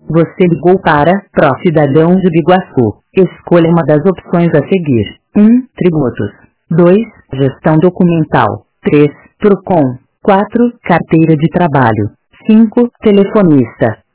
Você ligou para Pro Cidadão de Biguaçu. Escolha uma das opções a seguir. 1. Tributos. 2. Gestão documental. 3. Procon. 4. Carteira de trabalho. 5. Telefonista.